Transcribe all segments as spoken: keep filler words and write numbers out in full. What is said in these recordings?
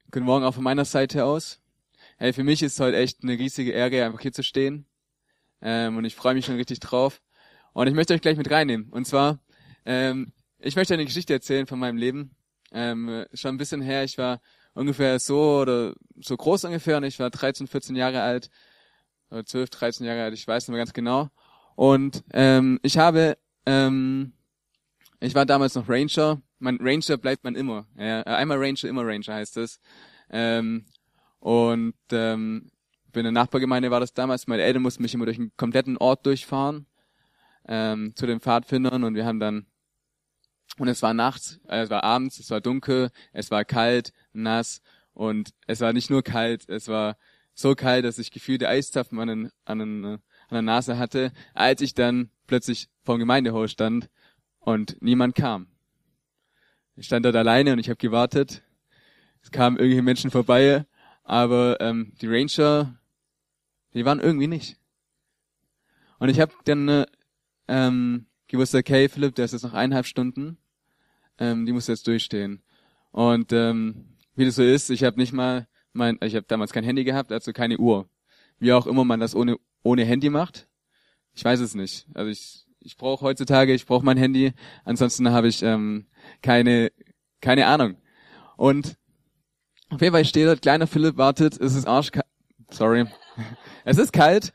Guten Morgen auch von meiner Seite aus. Hey, für mich ist es heute echt eine riesige Ehre, einfach hier zu stehen. Ähm, und ich freue mich schon richtig drauf. Und ich möchte euch gleich mit reinnehmen. Und zwar, ähm, ich möchte eine Geschichte erzählen von meinem Leben. Ähm, schon ein bisschen her, ich war ungefähr so oder so groß ungefähr und ich war dreizehn, vierzehn Jahre alt. Oder zwölf, dreizehn Jahre alt, ich weiß nicht mehr ganz genau. Und ähm, ich habe, ähm, ich war damals noch Ranger. Man Ranger bleibt man immer. Ja, einmal Ranger, immer Ranger heißt es. Ähm, und ähm, in der Nachbargemeinde war das damals. Meine Eltern mussten mich immer durch einen kompletten Ort durchfahren ähm, zu den Pfadfindern und wir haben dann und es war nachts, äh, es war abends, es war dunkel, es war kalt, nass und es war nicht nur kalt, es war so kalt, dass ich gefühlte Eiszapfen an, den, an, den, an der Nase hatte, als ich dann plötzlich vor dem Gemeindehaus stand und niemand kam. Ich stand dort alleine und ich habe gewartet. Es kamen irgendwelche Menschen vorbei, aber ähm, die Ranger, die waren irgendwie nicht. Und ich habe dann ähm, gewusst, okay, Philipp, der ist jetzt noch eineinhalb Stunden, ähm, die muss jetzt durchstehen. Und ähm, wie das so ist, ich habe nicht mal, mein, ich habe damals kein Handy gehabt, also keine Uhr. Wie auch immer man das ohne ohne Handy macht, ich weiß es nicht. Also ich ich brauche heutzutage, ich brauche mein Handy, ansonsten habe ich ähm, keine keine Ahnung. Und auf jeden Fall steht dort, kleiner Philipp wartet, es ist arschkalt, sorry, es ist kalt.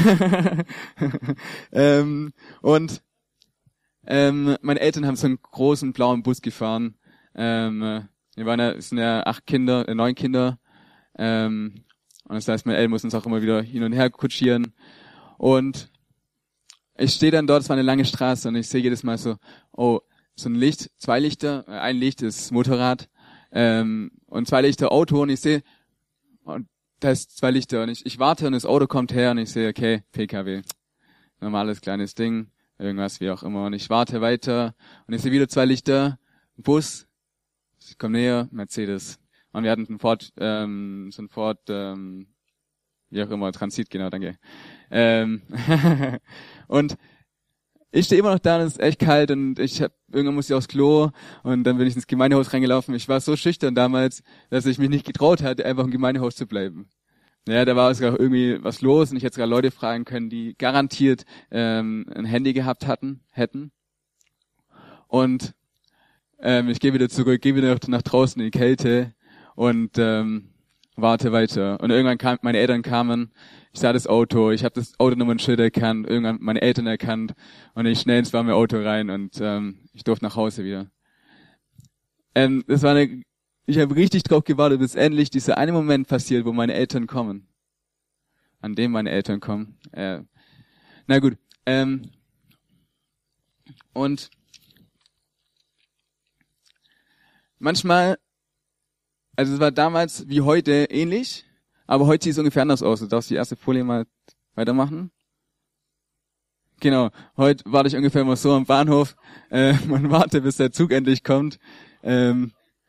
ähm, und ähm, meine Eltern haben so einen großen blauen Bus gefahren. Ähm, wir waren ja, es sind ja acht Kinder, äh, neun Kinder. Ähm, und das heißt, meine Eltern mussten uns auch immer wieder hin und her kutschieren. Und ich stehe dann dort, es war eine lange Straße und ich sehe jedes Mal so, oh, so ein Licht, zwei Lichter, ein Licht ist Motorrad ähm, und zwei Lichter Auto und ich sehe, und da ist zwei Lichter und ich, ich warte und das Auto kommt her und ich sehe, okay, P K W, normales kleines Ding, irgendwas wie auch immer und ich warte weiter und ich sehe wieder zwei Lichter, Bus, ich komme näher, Mercedes und wir hatten einen Ford, ähm, so ein Ford, ähm, wie auch immer, Transit, genau, danke. Ähm und ich stehe immer noch da und es ist echt kalt und ich hab, irgendwann musste ich aufs Klo und dann bin ich ins Gemeindehaus reingelaufen. Ich war so schüchtern damals, dass ich mich nicht getraut hatte, einfach im Gemeindehaus zu bleiben. Ja, da war sogar irgendwie was los und ich hätte sogar Leute fragen können, die garantiert ähm, ein Handy gehabt hatten, hätten. Und ähm, ich gehe wieder zurück, gehe wieder nach draußen in die Kälte und ähm, warte weiter. Und irgendwann kam, meine Eltern kamen, ich sah das Auto, ich habe das Autonummernschild erkannt, irgendwann meine Eltern erkannt und ich schnell ins warme Auto rein und ähm, ich durfte nach Hause wieder. Ähm, das war eine, ich habe richtig drauf gewartet, bis endlich dieser eine Moment passiert, wo meine Eltern kommen. An dem meine Eltern kommen. Äh, na gut. Ähm, und manchmal, also es war damals wie heute ähnlich, aber heute sieht es ungefähr anders aus. Du darfst die erste Folie mal weitermachen. Genau, heute warte ich ungefähr mal so am Bahnhof. Äh, man wartet, bis der Zug endlich kommt. Ähm,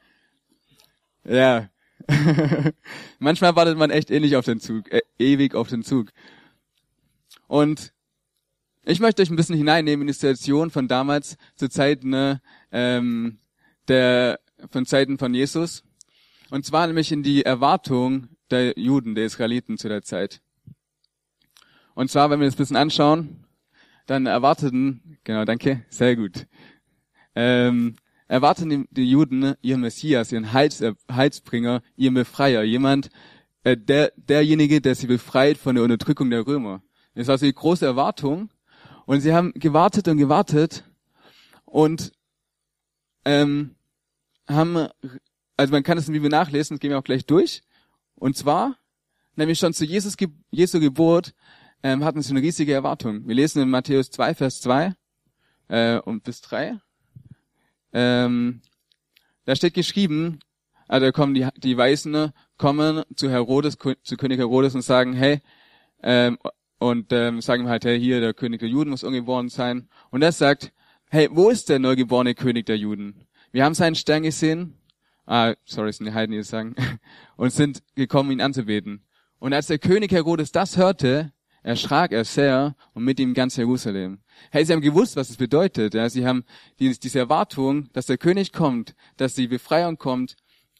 ja, manchmal wartet man echt ähnlich auf den Zug, äh, ewig auf den Zug. Und ich möchte euch ein bisschen hineinnehmen in die Situation von damals, zu Zeiten ne, ähm, der von Zeiten von Jesus. Und zwar nämlich in die Erwartung der Juden, der Israeliten zu der Zeit. Und zwar, wenn wir das ein bisschen anschauen, dann erwarteten, genau, danke, sehr gut, ähm, erwarteten die, die Juden ihren Messias, ihren Heils, äh, Heilsbringer, ihren Befreier, jemand, äh, der derjenige, der sie befreit von der Unterdrückung der Römer. Das war also die große Erwartung. Und sie haben gewartet und gewartet und ähm, haben, also man kann es in der Bibel nachlesen, das gehen wir auch gleich durch. Und zwar, nämlich schon zu Jesus, Jesu Geburt, ähm, hatten sie eine riesige Erwartung. Wir lesen in Matthäus zwei, Vers zwei äh, und bis drei. Ähm, da steht geschrieben, also da kommen die, die Weisen, kommen zu Herodes, zu König Herodes und sagen, hey, ähm, und ähm, sagen ihm halt, hey, hier, der König der Juden muss ungeboren sein. Und er sagt, hey, wo ist der neugeborene König der Juden? Wir haben seinen Stern gesehen, ah, sorry, es sind die Heiden, die das sagen, und sind gekommen, ihn anzubeten. Und als der König Herodes das hörte, erschrak er sehr und mit ihm ganz Jerusalem. Hey, sie haben gewusst, was es bedeutet. Ja, sie haben die, diese Erwartung, dass der König kommt, dass die Befreiung kommt,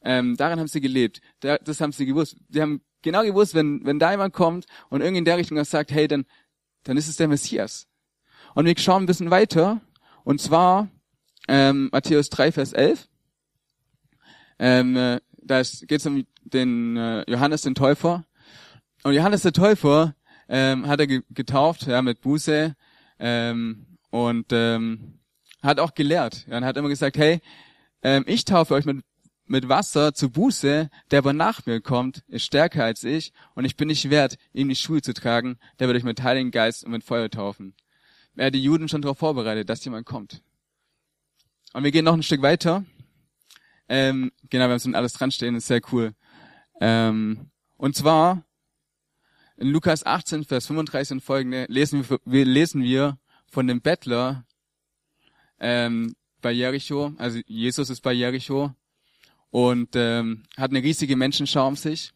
ähm, daran haben sie gelebt. Da, das haben sie gewusst. Sie haben genau gewusst, wenn wenn da jemand kommt und irgendwie in der Richtung was sagt, hey, dann dann ist es der Messias. Und wir schauen ein bisschen weiter. Und zwar ähm, Matthäus drei, Vers elf. Ähm, äh, da geht es um den äh, Johannes den Täufer. Und Johannes der Täufer ähm, hat er ge- getauft, ja, mit Buße ähm, und ähm, hat auch gelehrt. Ja, und hat immer gesagt, hey, ähm, ich taufe euch mit mit Wasser zu Buße, der aber nach mir kommt, ist stärker als ich und ich bin nicht wert, ihm die Schuhe zu tragen, der wird euch mit Heiligen Geist und mit Feuer taufen. Er hat die Juden schon darauf vorbereitet, dass jemand kommt. Und wir gehen noch ein Stück weiter. Ähm, genau, wir haben es alles dran stehen, ist sehr cool. Ähm, und zwar in Lukas achtzehn, Vers fünfunddreißig und folgende lesen wir, wir lesen wir von dem Bettler ähm, bei Jericho, also Jesus ist bei Jericho und ähm, hat eine riesige Menschenschar um sich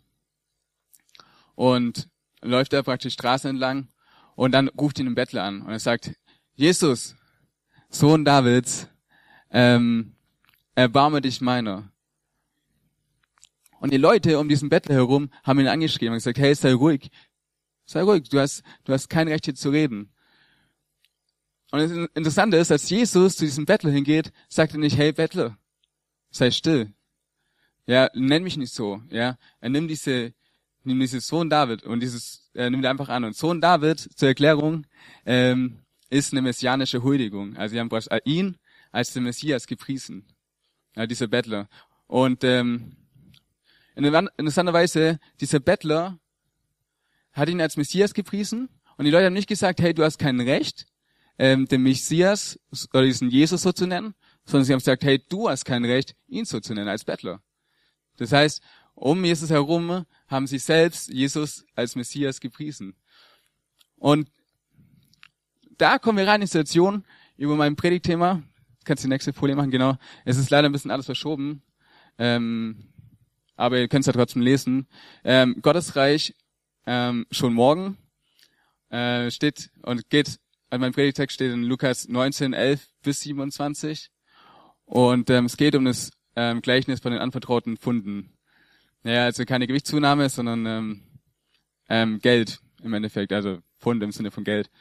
und läuft da praktisch Straße entlang und dann ruft ihn ein Bettler an und er sagt, Jesus, Sohn Davids, ähm, erbarme dich meiner. Und die Leute um diesen Bettler herum haben ihn angeschrieben und gesagt, hey, sei ruhig, sei ruhig, du hast, du hast kein Recht hier zu reden. Und das Interessante ist, als Jesus zu diesem Bettler hingeht, sagt er nicht, hey Bettler, sei still. Ja, nenn mich nicht so, ja. Er nimmt diese, nimmt dieses Sohn David und dieses, er nimmt einfach an. Und Sohn David, zur Erklärung, ähm, ist eine messianische Huldigung. Also wir haben ihn als den Messias gepriesen. Ja, dieser Bettler. Und, ähm, in interessanter Weise, dieser Bettler hat ihn als Messias gepriesen und die Leute haben nicht gesagt, hey, du hast kein Recht, ähm, den Messias oder diesen Jesus so zu nennen, sondern sie haben gesagt, hey, du hast kein Recht, ihn so zu nennen als Bettler. Das heißt, um Jesus herum haben sie selbst Jesus als Messias gepriesen. Und da kommen wir rein in die Situation über mein Predigtthema. Kannst du die nächste Folie machen, genau. Es ist leider ein bisschen alles verschoben, ähm, aber ihr könnt es ja trotzdem lesen. Ähm, Gottes Reich ähm, schon morgen äh, steht und geht, also mein Predigtext steht in Lukas neunzehn, elf bis siebenundzwanzig. Und ähm, es geht um das ähm, Gleichnis von den anvertrauten Pfunden. Naja, also keine Gewichtszunahme, sondern ähm, ähm, Geld im Endeffekt, also Pfund im Sinne von Geld.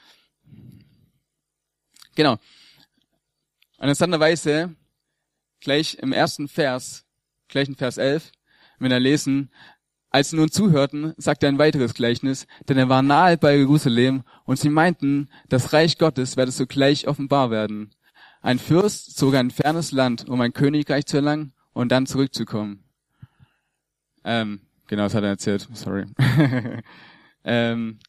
Genau. Interessanterweise, gleich im ersten Vers, gleich in Vers elf, wenn wir lesen, als sie nun zuhörten, sagte er ein weiteres Gleichnis, denn er war nahe bei Jerusalem und sie meinten, das Reich Gottes werde sogleich offenbar werden. Ein Fürst zog ein fernes Land, um ein Königreich zu erlangen und dann zurückzukommen. Ähm, genau, das hat er erzählt, sorry. ähm,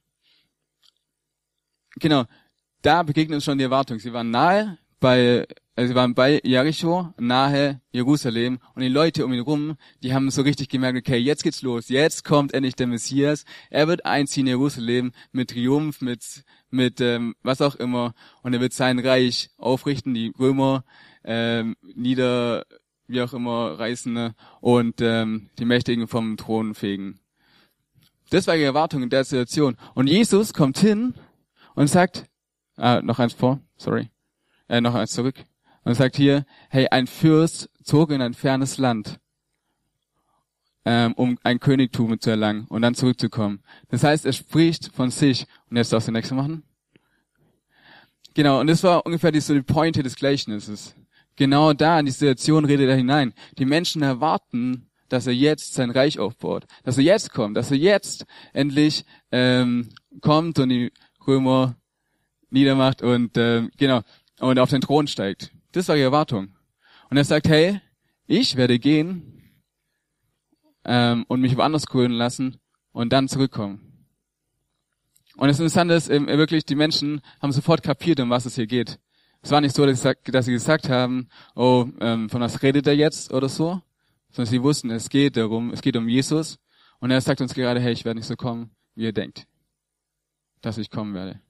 genau, da begegnet uns schon die Erwartung. Sie waren nahe bei, also sie waren bei Jericho, nahe Jerusalem und die Leute um ihn rum, die haben so richtig gemerkt, okay, jetzt geht's los, jetzt kommt endlich der Messias, er wird einziehen in Jerusalem mit Triumph, mit mit ähm, was auch immer und er wird sein Reich aufrichten, die Römer ähm, nieder, wie auch immer, reißen und ähm, die Mächtigen vom Thron fegen. Das war die Erwartung in der Situation. Und Jesus kommt hin und sagt, ah, noch eins vor, sorry, äh, noch eins zurück. Und sagt hier, hey, ein Fürst zog in ein fernes Land, ähm, um ein Königtum zu erlangen und dann zurückzukommen. Das heißt, er spricht von sich. Und jetzt darfst du den nächsten machen. Genau, und das war ungefähr die, so die Pointe des Gleichnisses. Genau da in die Situation redet er hinein. Die Menschen erwarten, dass er jetzt sein Reich aufbaut, dass er jetzt kommt, dass er jetzt endlich ähm, kommt und die Römer niedermacht und ähm, genau und auf den Thron steigt. Das war die Erwartung. Und er sagt, hey, ich werde gehen ähm, und mich woanders krönen lassen und dann zurückkommen. Und das Interessante ist eben wirklich, die Menschen haben sofort kapiert, um was es hier geht. Es war nicht so, dass sie gesagt haben, oh, ähm, von was redet er jetzt oder so, sondern sie wussten, es geht darum, es geht um Jesus. Und er sagt uns gerade, hey, ich werde nicht so kommen, wie ihr denkt, dass ich kommen werde.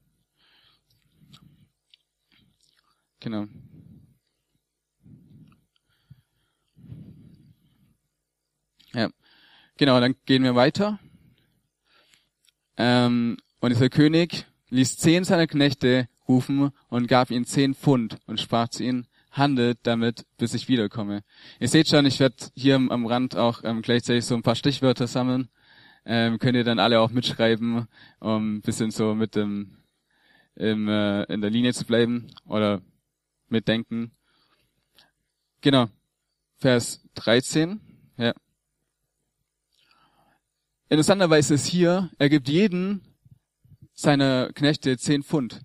Genau. Ja, genau, dann gehen wir weiter. Ähm, und dieser König ließ zehn seiner Knechte rufen und gab ihnen zehn Pfund und sprach zu ihnen, handelt damit, bis ich wiederkomme. Ihr seht schon, ich werde hier am, am Rand auch ähm, gleichzeitig so ein paar Stichwörter sammeln. Ähm, könnt ihr dann alle auch mitschreiben, um ein bisschen so mit dem im, äh, in der Linie zu bleiben oder mitdenken. Genau. Vers dreizehn. Ja. Interessanterweise ist hier, er gibt jeden seiner Knechte zehn Pfund.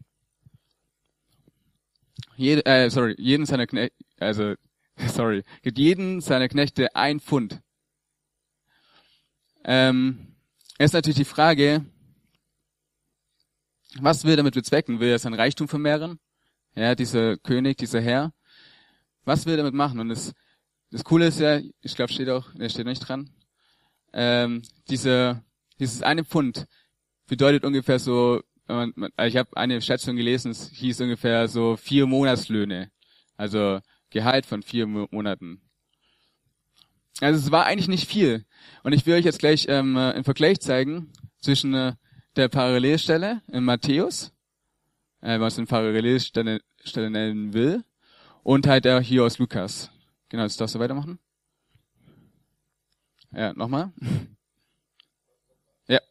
Jede, äh, sorry, jeden seiner Knechte, also, sorry, gibt jeden seiner Knechte ein Pfund. Ähm, ist natürlich die Frage, was will er damit bezwecken? Will er sein Reichtum vermehren? Ja, dieser König, dieser Herr. Was will er damit machen? Und das, das Coole ist ja, ich glaube, steht auch, der steht nicht dran, ähm, diese, dieses eine Pfund bedeutet ungefähr so, ich habe eine Schätzung gelesen, es hieß ungefähr so vier Monatslöhne. Also Gehalt von vier Monaten. Also es war eigentlich nicht viel. Und ich will euch jetzt gleich ähm, einen Vergleich zeigen zwischen äh, der Parallelstelle in Matthäus, äh, was eine Parallelstelle Stelle nennen will, und halt der hier aus Lukas. Genau, jetzt darfst du weitermachen. Ja, nochmal. Ja.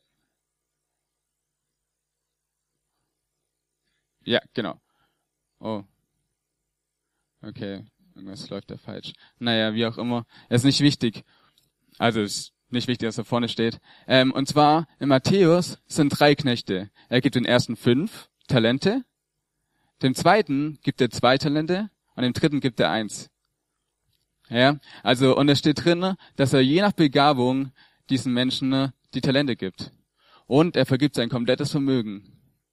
Ja, genau. Oh. Okay, irgendwas läuft da falsch. Naja, wie auch immer. Es ist nicht wichtig. Also es ist nicht wichtig, dass er vorne steht. Ähm, und zwar, in Matthäus sind drei Knechte. Er gibt den ersten fünf Talente, dem zweiten gibt er zwei Talente und dem dritten gibt er eins. Ja, also, und es steht drin, dass er je nach Begabung diesen Menschen die Talente gibt. Und er vergibt sein komplettes Vermögen.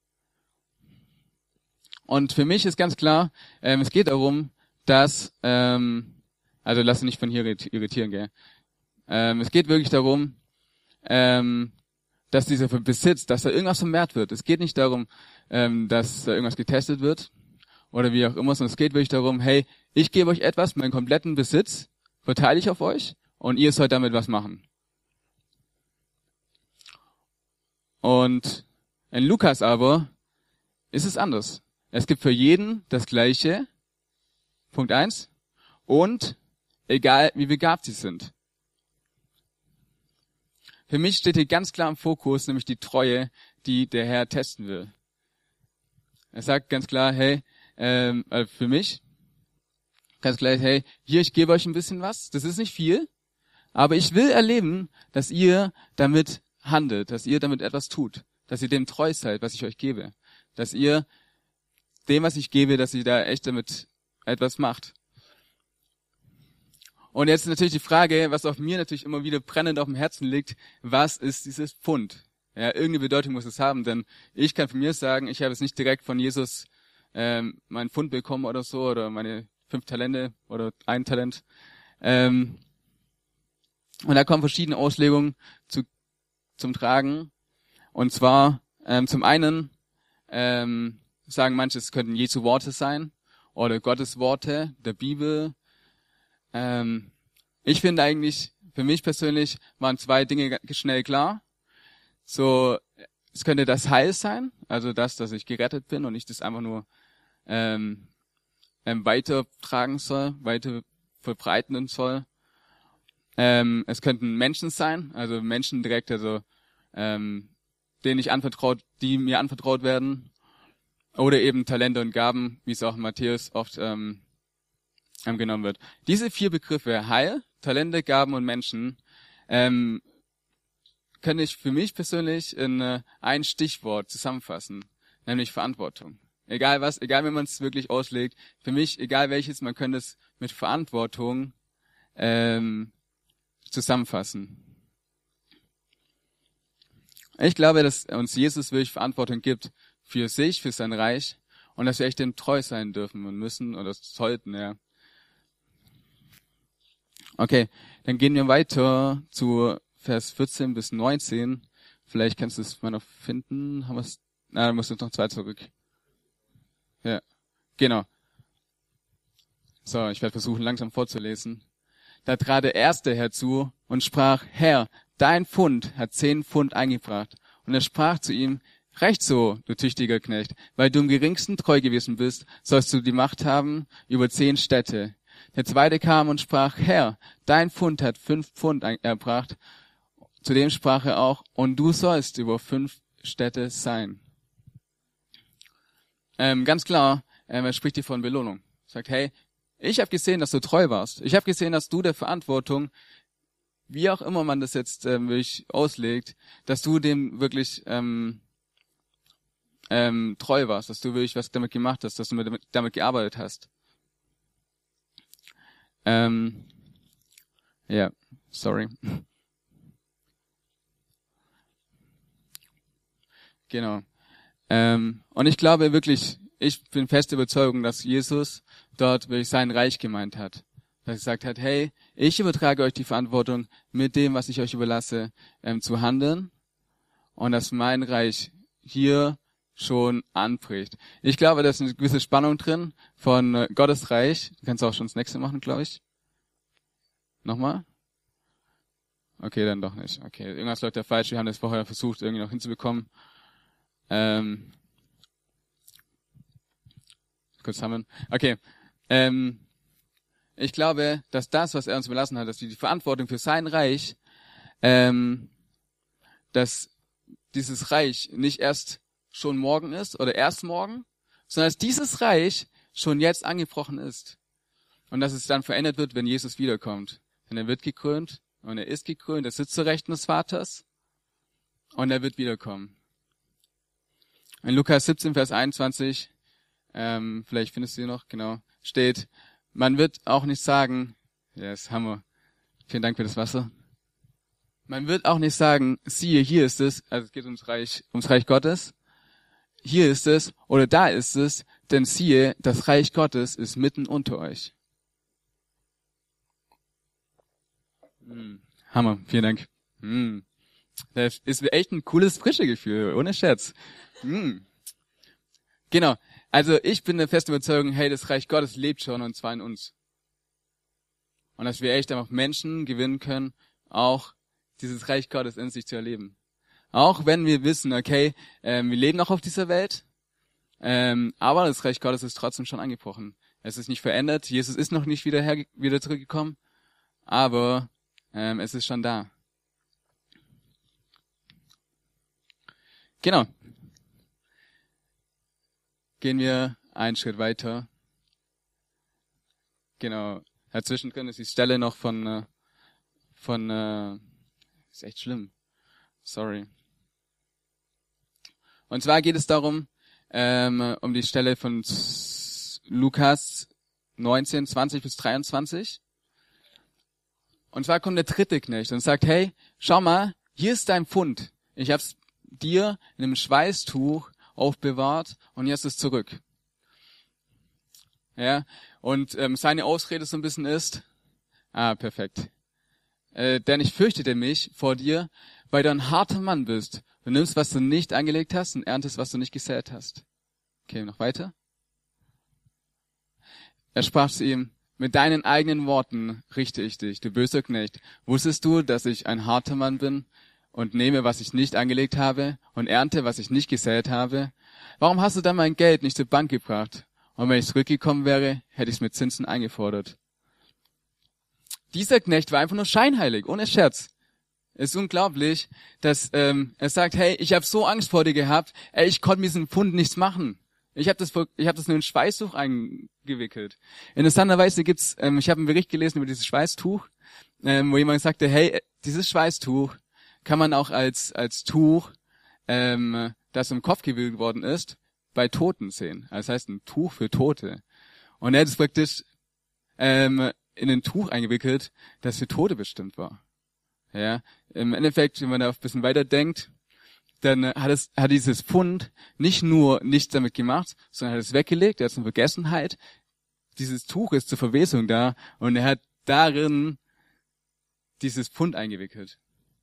Und für mich ist ganz klar, ähm, es geht darum, dass, ähm, also lass dich nicht von hier irritieren, gell. Ähm, es geht wirklich darum, ähm, dass dieser Besitz, dass da irgendwas vermehrt wird. Es geht nicht darum, ähm, dass da irgendwas getestet wird oder wie auch immer, sondern es geht wirklich darum, hey, ich gebe euch etwas, meinen kompletten Besitz, verteile ich auf euch und ihr sollt damit was machen. Und in Lukas aber ist es anders. Es gibt für jeden das Gleiche, Punkt eins, und egal wie begabt sie sind. Für mich steht hier ganz klar im Fokus, nämlich die Treue, die der Herr testen will. Er sagt ganz klar, hey, ähm, für mich, ganz klar, hey, hier, ich gebe euch ein bisschen was, das ist nicht viel, aber ich will erleben, dass ihr damit handelt, dass ihr damit etwas tut, dass ihr dem treu seid, was ich euch gebe, dass ihr dem, was ich gebe, dass ihr da echt damit etwas macht. Und jetzt natürlich die Frage, was auf mir natürlich immer wieder brennend auf dem Herzen liegt, was ist dieses Pfund? Ja, irgendeine Bedeutung muss es haben, denn ich kann von mir sagen, ich habe es nicht direkt von Jesus ähm, meinen Pfund bekommen oder so, oder meine fünf Talente oder ein Talent. Ähm, und da kommen verschiedene Auslegungen zu, zum Tragen. Und zwar ähm, zum einen ähm, sagen manche, es könnten Jesu Worte sein oder Gottes Worte der Bibel. Ähm, ich finde eigentlich, für mich persönlich waren zwei Dinge schnell klar. So, es könnte das Heil sein, also das, dass ich gerettet bin und ich das einfach nur ähm, ähm, weitertragen soll, weiter verbreiten soll. Ähm, es könnten Menschen sein, also Menschen direkt, also ähm, denen ich anvertraut, die mir anvertraut werden. Oder eben Talente und Gaben, wie es auch in Matthäus oft ähm, genommen wird. Diese vier Begriffe, Heil, Talente, Gaben und Menschen, ähm, kann ich für mich persönlich in äh, ein Stichwort zusammenfassen, nämlich Verantwortung. Egal was, egal wie man es wirklich auslegt, für mich, egal welches, man könnte es mit Verantwortung ähm, zusammenfassen. Ich glaube, dass uns Jesus wirklich Verantwortung gibt für sich, für sein Reich und dass wir echt dem treu sein dürfen und müssen oder sollten, ja. Okay, dann gehen wir weiter zu Vers vierzehn bis neunzehn. Vielleicht kannst du es mal noch finden. Haben wir es? Na, dann musst du noch zwei zurück. Ja, genau. So, ich werde versuchen, langsam vorzulesen. Da trat der Erste herzu und sprach, Herr, dein Pfund hat zehn Pfund eingebracht. Und er sprach zu ihm, Recht so, du tüchtiger Knecht, weil du im geringsten treu gewesen bist, sollst du die Macht haben über zehn Städte. Der zweite kam und sprach, Herr, dein Pfund hat fünf Pfund erbracht. Zudem sprach er auch, und du sollst über fünf Städte sein. Ähm, ganz klar, ähm, er spricht hier von Belohnung. Er sagt, hey, ich habe gesehen, dass du treu warst. Ich habe gesehen, dass du der Verantwortung, wie auch immer man das jetzt ähm, wirklich auslegt, dass du dem wirklich ähm, ähm, treu warst, dass du wirklich was damit gemacht hast, dass du damit, damit gearbeitet hast. Ähm, ja, sorry. Genau. Ähm, und ich glaube wirklich, ich bin fest überzeugt, dass Jesus dort wirklich sein Reich gemeint hat. Dass er gesagt hat, hey, ich übertrage euch die Verantwortung, mit dem, was ich euch überlasse, ähm, zu handeln. Und dass mein Reich hier schon anbricht. Ich glaube, da ist eine gewisse Spannung drin von äh, Gottes Reich. Du kannst auch schon das nächste machen, glaube ich. Nochmal? Okay, dann doch nicht. Okay, irgendwas läuft ja falsch. Wir haben das vorher versucht, irgendwie noch hinzubekommen. Ähm, kurz sammeln. Okay. Ähm, ich glaube, dass das, was er uns überlassen hat, dass wir die Verantwortung für sein Reich, ähm, dass dieses Reich nicht erst schon morgen ist oder erst morgen, sondern dass dieses Reich schon jetzt angebrochen ist. Und dass es dann verändert wird, wenn Jesus wiederkommt. Denn er wird gekrönt und er ist gekrönt, er sitzt zur Rechten des Vaters und er wird wiederkommen. In Lukas siebzehn, Vers einundzwanzig, ähm, vielleicht findest du ihn noch, genau, steht, man wird auch nicht sagen, ja, ist Hammer, vielen Dank für das Wasser. Man wird auch nicht sagen, siehe, hier ist es, also es geht ums Reich, ums Reich Gottes, hier ist es oder da ist es, denn siehe, das Reich Gottes ist mitten unter euch. Hm, Hammer, vielen Dank. Hm. Das ist echt ein cooles, frische Gefühl, ohne Scherz. Hm. Genau, also ich bin der festen Überzeugung, hey, das Reich Gottes lebt schon und zwar in uns. Und dass wir echt einfach Menschen gewinnen können, auch dieses Reich Gottes in sich zu erleben. Auch wenn wir wissen, okay, ähm, wir leben noch auf dieser Welt, ähm, aber das Reich Gottes ist trotzdem schon angebrochen. Es ist nicht verändert, Jesus ist noch nicht wieder, her, wieder zurückgekommen, aber ähm, es ist schon da. Genau. Gehen wir einen Schritt weiter. Genau. Dazwischen drin ist die Stelle noch von, äh, von, äh, ist echt schlimm. Sorry. Und zwar geht es darum, ähm, um die Stelle von Lukas neunzehn, zwanzig bis dreiundzwanzig. Und zwar kommt der dritte Knecht und sagt, hey, schau mal, hier ist dein Pfund. Ich hab's dir in einem Schweißtuch aufbewahrt und jetzt ist es zurück. Ja, und ähm, seine Ausrede so ein bisschen ist, ah, perfekt. Äh, denn ich fürchtete mich vor dir, weil du ein harter Mann bist. Du nimmst, was du nicht angelegt hast und erntest, was du nicht gesät hast. Okay, noch weiter. Er sprach zu ihm, mit deinen eigenen Worten richte ich dich, du böser Knecht. Wusstest du, dass ich ein harter Mann bin und nehme, was ich nicht angelegt habe und ernte, was ich nicht gesät habe? Warum hast du dann mein Geld nicht zur Bank gebracht? Und wenn ich zurückgekommen wäre, hätte ich es mit Zinsen eingefordert. Dieser Knecht war einfach nur scheinheilig, ohne Scherz. Es ist unglaublich, dass ähm, er sagt, hey, ich habe so Angst vor dir gehabt, ey, ich konnte mit diesem Pfund nichts machen. Ich habe das, ich habe das nur in Schweißtuch eingewickelt. Interessanterweise gibt's, ähm, ich habe einen Bericht gelesen über dieses Schweißtuch, ähm, wo jemand sagte, hey, dieses Schweißtuch kann man auch als als Tuch, ähm, das im Kopf gewickelt worden ist, bei Toten sehen. Das heißt ein Tuch für Tote. Und er hat es praktisch ähm, in ein Tuch eingewickelt, das für Tote bestimmt war. Ja, im Endeffekt, wenn man da ein bisschen weiter denkt, dann hat es hat dieses Pfund nicht nur nichts damit gemacht, sondern hat es weggelegt, er hat es in Vergessenheit. Dieses Tuch ist zur Verwesung da und er hat darin dieses Pfund eingewickelt.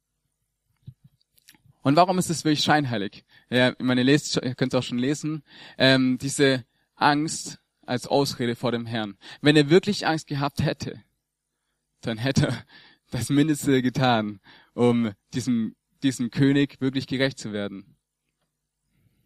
Und warum ist es wirklich scheinheilig? Ja, ich meine, ihr lest, ihr könnt es auch schon lesen, ähm, diese Angst als Ausrede vor dem Herrn. Wenn er wirklich Angst gehabt hätte, dann hätte er das Mindeste getan, um diesem diesem König wirklich gerecht zu werden.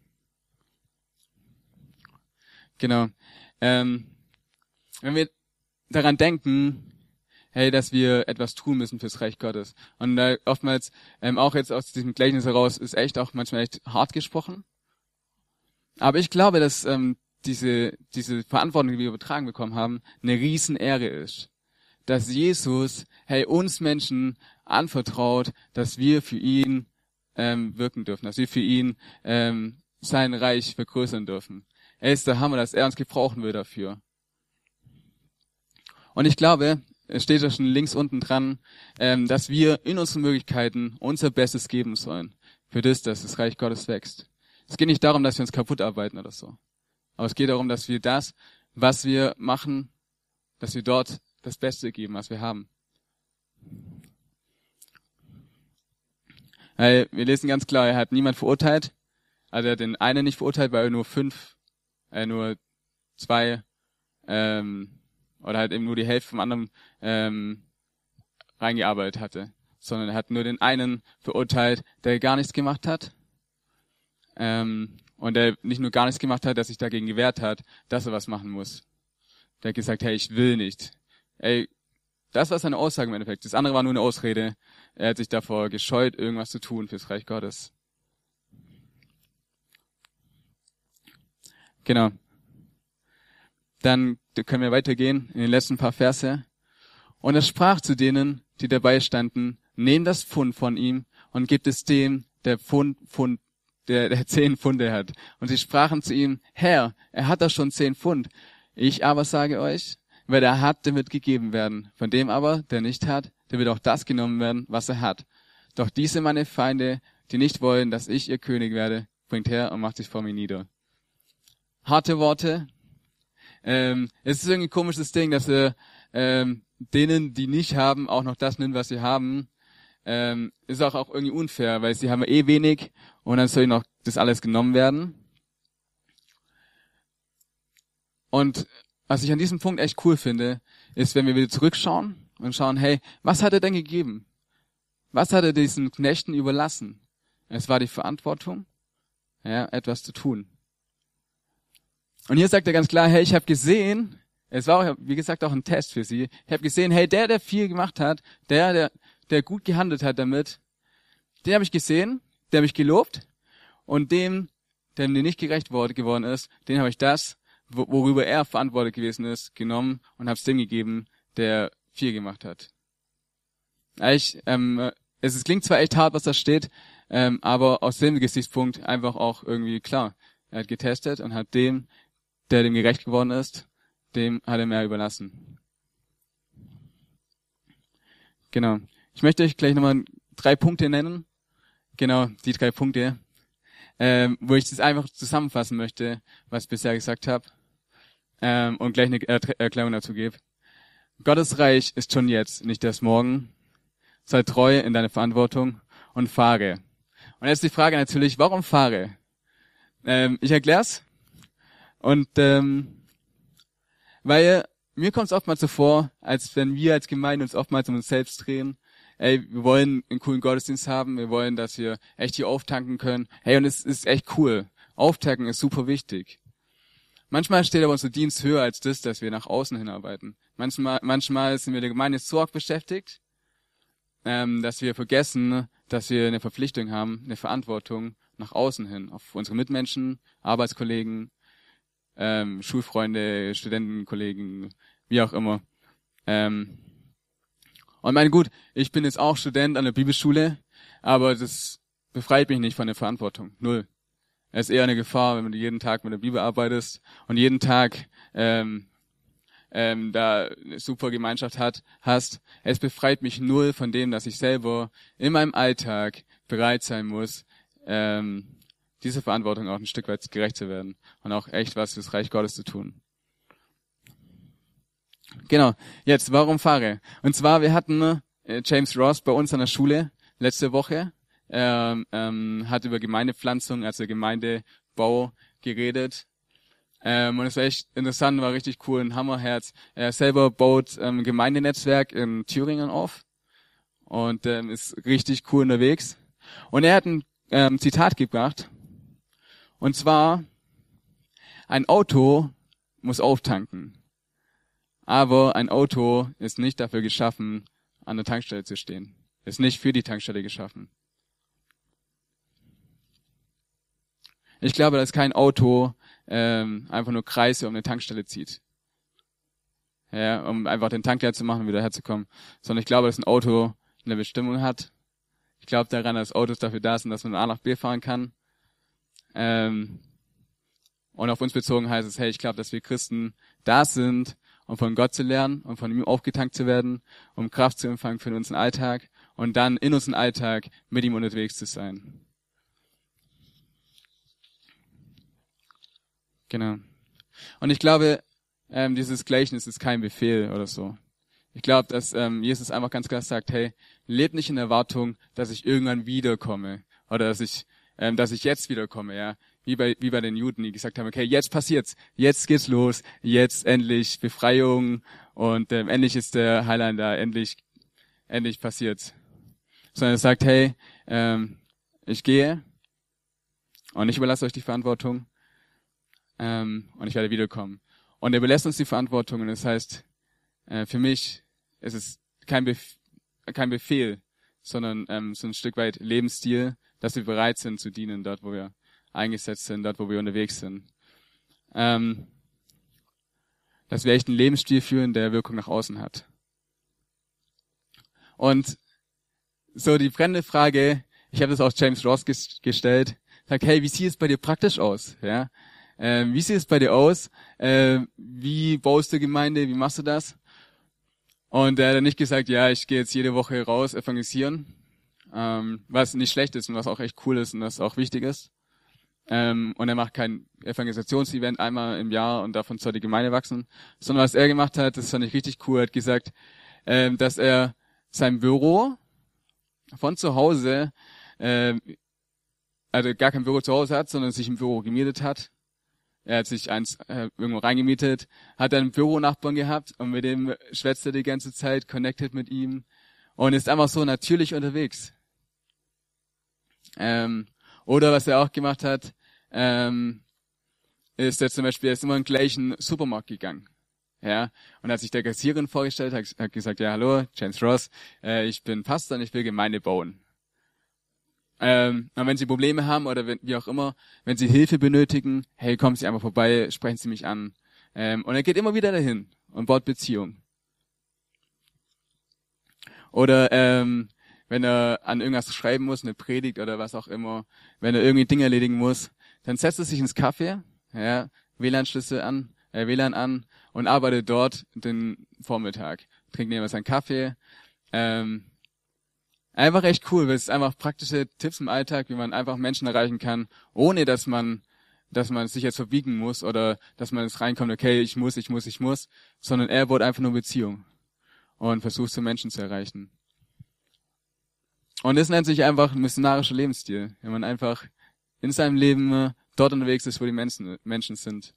Genau. Ähm, wenn wir daran denken, hey, dass wir etwas tun müssen fürs Reich Gottes. Und äh, oftmals, ähm, auch jetzt aus diesem Gleichnis heraus, ist echt auch manchmal echt hart gesprochen. Aber ich glaube, dass ähm, diese diese Verantwortung, die wir übertragen bekommen haben, eine riesen Ehre ist. Dass Jesus, hey, uns Menschen anvertraut, dass wir für ihn ähm, wirken dürfen, dass wir für ihn ähm, sein Reich vergrößern dürfen. Er ist der Hammer, dass er uns gebrauchen will dafür. Und ich glaube, es steht ja schon links unten dran, ähm, dass wir in unseren Möglichkeiten unser Bestes geben sollen. Für das, dass das Reich Gottes wächst. Es geht nicht darum, dass wir uns kaputt arbeiten oder so. Aber es geht darum, dass wir das, was wir machen, dass wir dort das Beste geben, was wir haben. Weil wir lesen ganz klar, er hat niemand verurteilt. Also er hat den einen nicht verurteilt, weil er nur fünf, äh, nur zwei, ähm, oder halt eben nur die Hälfte vom anderen ähm, reingearbeitet hatte. Sondern er hat nur den einen verurteilt, der gar nichts gemacht hat. Ähm, und der nicht nur gar nichts gemacht hat, der sich dagegen gewehrt hat, dass er was machen muss. Der hat gesagt, hey, ich will nicht. Ey, das war seine Aussage im Endeffekt. Das andere war nur eine Ausrede. Er hat sich davor gescheut, irgendwas zu tun fürs Reich Gottes. Genau. Dann können wir weitergehen in den letzten paar Verse. Und er sprach zu denen, die dabei standen, nehmt das Pfund von ihm und gebt es dem, der Pfund, Pfund, der, der zehn Pfunde hat. Und sie sprachen zu ihm, Herr, er hat doch schon zehn Pfund. Ich aber sage euch, wer der hat, der wird gegeben werden. Von dem aber, der nicht hat, der wird auch das genommen werden, was er hat. Doch diese meine Feinde, die nicht wollen, dass ich ihr König werde, bringt her und macht sich vor mir nieder. Harte Worte. Ähm, es ist irgendwie ein komisches Ding, dass er ähm, denen, die nicht haben, auch noch das nimmt, was sie haben. Ähm, ist auch, auch irgendwie unfair, weil sie haben eh wenig und dann soll ihnen noch das alles genommen werden. Und was ich an diesem Punkt echt cool finde, ist, wenn wir wieder zurückschauen und schauen, hey, was hat er denn gegeben? Was hat er diesen Knechten überlassen? Es war die Verantwortung, ja, etwas zu tun. Und hier sagt er ganz klar, hey, ich habe gesehen, es war auch, wie gesagt, auch ein Test für sie. Ich habe gesehen, hey, der, der viel gemacht hat, der, der, der gut gehandelt hat damit, den habe ich gesehen, der habe ich gelobt. Und dem, der mir nicht gerecht geworden ist, den habe ich das, worüber er verantwortlich gewesen ist, genommen und habe es dem gegeben, der viel gemacht hat. Ich, ähm, es, es klingt zwar echt hart, was da steht, ähm, aber aus dem Gesichtspunkt einfach auch irgendwie klar. Er hat getestet und hat dem, der dem gerecht geworden ist, dem hat er mehr überlassen. Genau. Ich möchte euch gleich nochmal drei Punkte nennen. Genau, die drei Punkte, ähm, wo ich das einfach zusammenfassen möchte, was ich bisher gesagt habe, ähm, und gleich eine er- Erklärung dazu gebe. Gottes Reich ist schon jetzt, nicht erst morgen. Sei treu in deiner Verantwortung und fahre. Und jetzt die Frage natürlich, warum fahre? Ähm, ich erklär's. Und ähm, weil mir kommt es oftmals so vor, als wenn wir als Gemeinde uns oftmals um uns selbst drehen. Ey, wir wollen einen coolen Gottesdienst haben, wir wollen, dass wir echt hier auftanken können. Hey, und es ist echt cool. Auftanken ist super wichtig. Manchmal steht aber unser Dienst höher als das, dass wir nach außen hinarbeiten. Manchmal, manchmal sind wir der Gemeinde so arg beschäftigt, ähm, dass wir vergessen, dass wir eine Verpflichtung haben, eine Verantwortung nach außen hin, auf unsere Mitmenschen, Arbeitskollegen, ähm, Schulfreunde, Studentenkollegen, wie auch immer. Ähm, und meine gut, ich bin jetzt auch Student an der Bibelschule, aber das befreit mich nicht von der Verantwortung. Null. Es ist eher eine Gefahr, wenn du jeden Tag mit der Bibel arbeitest und jeden Tag ähm, ähm, da eine super Gemeinschaft hat, hast. Es befreit mich null von dem, dass ich selber in meinem Alltag bereit sein muss, ähm, diese Verantwortung auch ein Stück weit gerecht zu werden und auch echt was fürs Reich Gottes zu tun. Genau, jetzt, warum fahre? Und zwar, wir hatten äh, James Ross bei uns an der Schule letzte Woche, ähm, ähm, hat über Gemeindepflanzung, also Gemeindebau geredet. Ähm, und es war echt interessant, war richtig cool, ein Hammerherz. Er selber baut ähm, ein Gemeindenetzwerk in Thüringen auf und ähm, ist richtig cool unterwegs. Und er hat ein ähm, Zitat gebracht. Und zwar, ein Auto muss auftanken. Aber ein Auto ist nicht dafür geschaffen, an der Tankstelle zu stehen. Ist nicht für die Tankstelle geschaffen. Ich glaube, dass kein Auto ähm, einfach nur Kreise um eine Tankstelle zieht. Ja, um einfach den Tank leer zu machen und wieder herzukommen. Sondern ich glaube, dass ein Auto eine Bestimmung hat. Ich glaube daran, dass Autos dafür da sind, dass man von A nach B fahren kann. Ähm, und auf uns bezogen heißt es, hey, ich glaube, dass wir Christen da sind, um von Gott zu lernen, um von ihm aufgetankt zu werden, um Kraft zu empfangen für unseren Alltag und dann in unseren Alltag mit ihm unterwegs zu sein. Genau. Und ich glaube, ähm, dieses Gleichnis ist kein Befehl oder so. Ich glaube, dass ähm, Jesus einfach ganz klar sagt, hey, lebt nicht in der Erwartung, dass ich irgendwann wiederkomme oder dass ich, ähm, dass ich jetzt wiederkomme, ja. Wie bei, wie bei den Juden, die gesagt haben, okay, jetzt passiert's, jetzt geht's los, jetzt endlich Befreiung und ähm, endlich ist der Heiland da, endlich, endlich passiert's. Sondern er sagt, hey, ähm, ich gehe und ich überlasse euch die Verantwortung ähm, und ich werde wiederkommen. Und er überlässt uns die Verantwortung und das heißt, äh, für mich ist es kein, Bef- kein Befehl, sondern ähm, so ein Stück weit Lebensstil, dass wir bereit sind zu dienen dort, wo wir eingesetzt sind, dort, wo wir unterwegs sind. Ähm, dass wir echt einen Lebensstil führen, der Wirkung nach außen hat. Und so die brennende Frage, ich habe das auch James Ross ges- gestellt, sagt, hey, wie sieht es bei dir praktisch aus? Ja, ähm, wie sieht es bei dir aus? Ähm, wie baust du Gemeinde? Wie machst du das? Und er hat dann nicht gesagt, ja, ich gehe jetzt jede Woche raus, evangelisieren, ähm, was nicht schlecht ist und was auch echt cool ist und was auch wichtig ist. Ähm, und er macht kein Evangelisationsevent einmal im Jahr und davon soll die Gemeinde wachsen, sondern was er gemacht hat, das fand ich richtig cool, er hat gesagt, ähm, dass er sein Büro von zu Hause, ähm, also gar kein Büro zu Hause hat, sondern sich ein Büro gemietet hat. Er hat sich eins äh, irgendwo reingemietet, hat einen Büronachbarn gehabt und mit dem schwätzt er die ganze Zeit, connected mit ihm und ist einfach so natürlich unterwegs. Ähm, Oder was er auch gemacht hat, ähm, ist er zum Beispiel, er ist immer in den gleichen Supermarkt gegangen. Ja, und hat sich der Kassiererin vorgestellt, hat, hat gesagt, ja, hallo, James Ross, äh, ich bin Pastor und ich will Gemeinde bauen. Ähm, und wenn Sie Probleme haben oder wenn, wie auch immer, wenn Sie Hilfe benötigen, hey, kommen Sie einfach vorbei, sprechen Sie mich an. Ähm, und er geht immer wieder dahin und baut Beziehung. Oder ähm, wenn er an irgendwas schreiben muss, eine Predigt oder was auch immer, wenn er irgendwie Dinge erledigen muss, dann setzt er sich ins Café, ja, W L A N-Schlüssel an, äh, W L A N an und arbeitet dort den Vormittag. Trinkt nebenbei seinen Kaffee. Ähm, einfach echt cool, weil es ist einfach praktische Tipps im Alltag, wie man einfach Menschen erreichen kann, ohne dass man dass man sich jetzt verbiegen muss oder dass man jetzt reinkommt, okay, ich muss, ich muss, ich muss, sondern er baut einfach nur Beziehung und versucht, so Menschen zu erreichen. Und das nennt sich einfach ein missionarischer Lebensstil, wenn man einfach in seinem Leben äh, dort unterwegs ist, wo die Menschen, Menschen sind.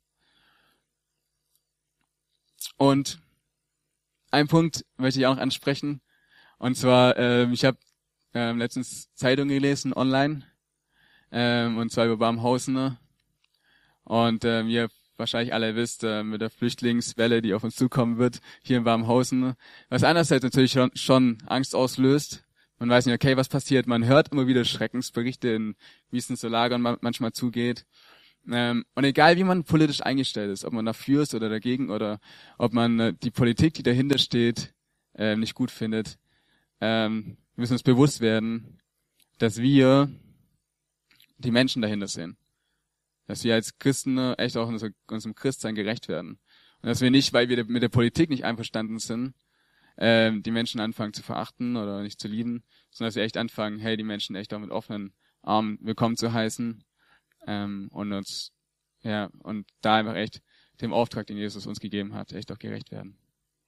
Und einen Punkt möchte ich auch noch ansprechen. Und zwar, ähm, ich habe ähm, letztens Zeitung gelesen, online, ähm, und zwar über Barmhausen. Und ähm, ihr wahrscheinlich alle wisst, äh, mit der Flüchtlingswelle, die auf uns zukommen wird, hier in Barmhausen, was einerseits natürlich schon, schon Angst auslöst. Man weiß nicht, okay, was passiert. Man hört immer wieder Schreckensberichte, in, wie es in so Lagern manchmal zugeht. Ähm, und egal, wie man politisch eingestellt ist, ob man dafür ist oder dagegen oder ob man äh, die Politik, die dahinter steht, äh, nicht gut findet, ähm, wir müssen uns bewusst werden, dass wir die Menschen dahinter sehen. Dass wir als Christen äh, echt auch unser, unserem Christsein gerecht werden. Und dass wir nicht, weil wir mit der Politik nicht einverstanden sind, ähm, die Menschen anfangen zu verachten oder nicht zu lieben, sondern dass wir echt anfangen, hey, die Menschen echt auch mit offenen Armen willkommen zu heißen, ähm, und uns, ja, und da einfach echt dem Auftrag, den Jesus uns gegeben hat, echt auch gerecht werden.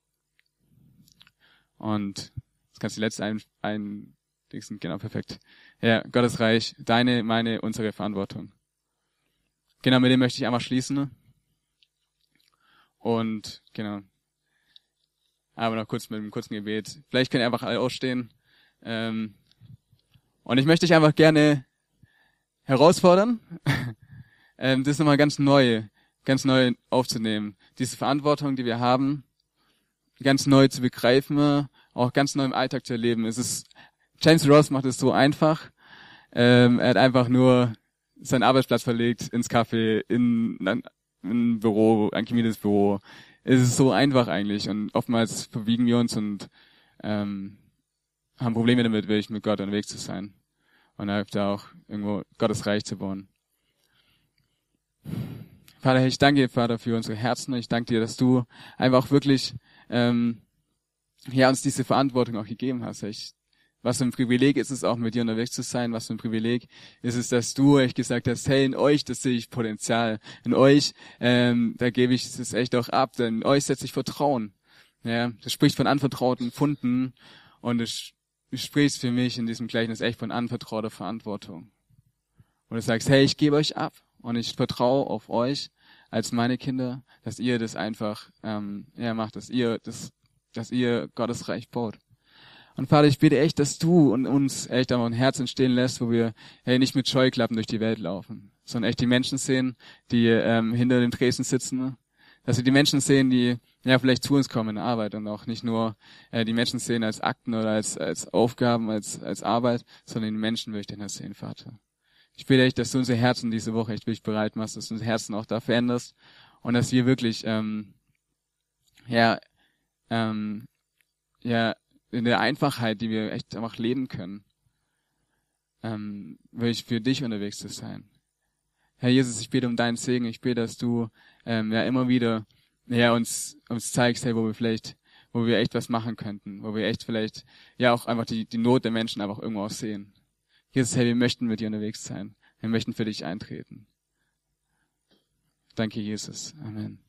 Und das kannst du die letzte ein, ein, genau, perfekt. Ja, Gottes Reich, deine, meine, unsere Verantwortung. Genau, mit dem möchte ich einmal schließen. Und, genau. Aber noch kurz mit einem kurzen Gebet. Vielleicht könnt ihr einfach alle ausstehen. Ähm, und ich möchte dich einfach gerne herausfordern. ähm, das ist nochmal ganz neu, ganz neu aufzunehmen. Diese Verantwortung, die wir haben, ganz neu zu begreifen, auch ganz neu im Alltag zu erleben. Es ist, James Ross macht es so einfach. Ähm, er hat einfach nur seinen Arbeitsplatz verlegt ins Café, in, in ein Büro, ein gemietetes Büro. Es ist so einfach eigentlich und oftmals verbiegen wir uns und ähm, haben Probleme damit, wirklich mit Gott unterwegs zu sein und da auch irgendwo Gottes Reich zu bauen. Vater, ich danke dir, Vater, für unsere Herzen. Ich danke dir, dass du einfach auch wirklich ähm, ja, uns diese Verantwortung auch gegeben hast. Ich, was für ein Privileg ist es auch, mit dir unterwegs zu sein. Was für ein Privileg ist es, dass du echt gesagt hast, hey, in euch, das sehe ich Potenzial. In euch, ähm, da gebe ich es echt auch ab. Denn in euch setze ich Vertrauen. Ja, du sprichst von anvertrauten Pfunden und du, du sprichst für mich in diesem Gleichnis echt von anvertrauter Verantwortung. Und du sagst, hey, ich gebe euch ab und ich vertraue auf euch als meine Kinder, dass ihr das einfach ähm, ja, macht, dass ihr das, dass ihr Gottes Reich baut. Und Vater, ich bete echt, dass du und uns echt einfach ein Herz entstehen lässt, wo wir hey nicht mit Scheuklappen durch die Welt laufen, sondern echt die Menschen sehen, die ähm, hinter den Tresen sitzen, dass wir die Menschen sehen, die ja vielleicht zu uns kommen in der Arbeit und auch nicht nur äh, die Menschen sehen als Akten oder als als Aufgaben, als als Arbeit, sondern die Menschen möchte ich das sehen, Vater. Ich bitte echt, dass du unsere Herzen diese Woche echt wirklich bereit machst, dass du unsere Herzen auch da veränderst und dass wir wirklich ähm, ja ähm, ja in der Einfachheit, die wir echt einfach leben können, ähm, wirklich für dich unterwegs zu sein. Herr Jesus, ich bete um deinen Segen. Ich bete, dass du ähm, ja immer wieder ja uns uns zeigst, hey, wo wir vielleicht, wo wir echt was machen könnten, wo wir echt vielleicht ja auch einfach die die Not der Menschen einfach irgendwo auch sehen. Jesus, hey, wir möchten mit dir unterwegs sein. Wir möchten für dich eintreten. Danke, Jesus. Amen.